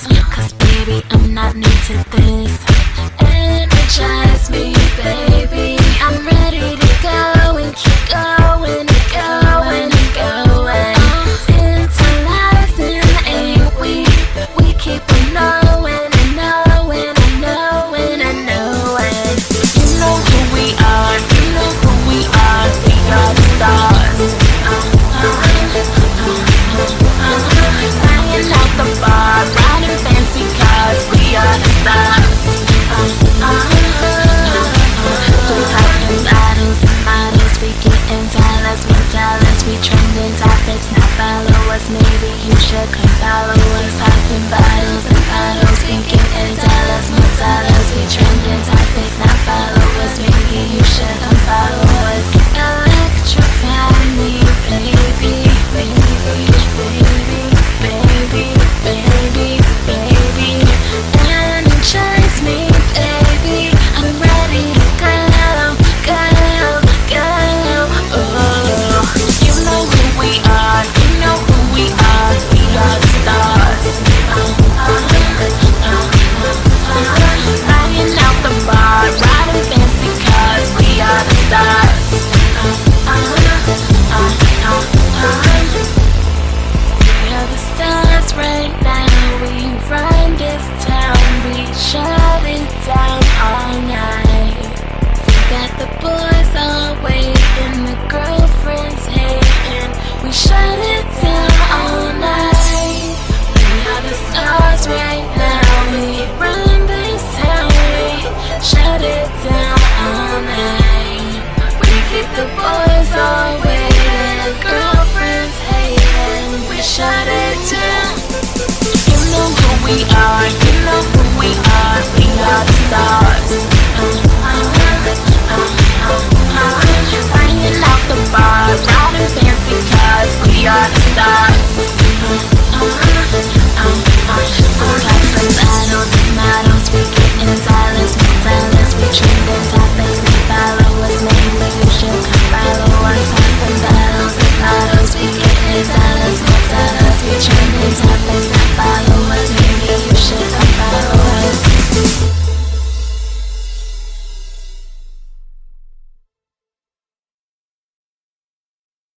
'cause baby, I'm not new to this. Energize me, baby. I'm ready to go and keep going and going and going. Tantalizing, ain't we? We keep on knowing and knowing and knowing and knowing. You know who we are, you know who we are. We are the stars. Flying out the bar, riding fancy cars. We are the stars. We trending topics, now follow us. Maybe you should come follow us. Popping bottles and bottles, speaking in dollars, more dollars. We trending topics, now follow us. Maybe you should come follow us. Electrify me, baby, baby, baby, baby, baby, baby. Energize me, baby. I'm ready to go, go, go. Oh. You know who we are, you know who we are. We are the stars. Flying out the bar, riding fancy cars. We are the stars. We are the stars right now. We run this town. We shut it down all night. We got the boys all waiting, the girlfriends hating. We shut it down all night. We are the stars right now. We run this town. We shut it down all night. We keep the boys all waiting, the girlfriends hating. We shut it down. You know who we are, you know who we are. We are the stars.